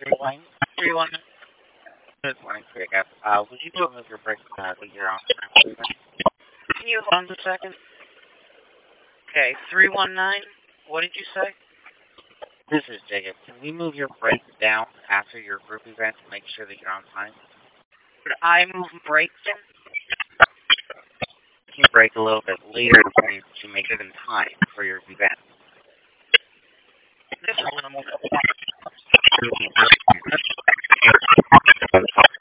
3-1. Good morning, Jacob. Would you go move your break with your own time, please? Can you hold on a second? Okay, 319. What did you say? This is Jacob. Can we move your break down after your group event to make sure that you're on time? Could I move breaks in? You can break a little bit later to make it in time for your event. This is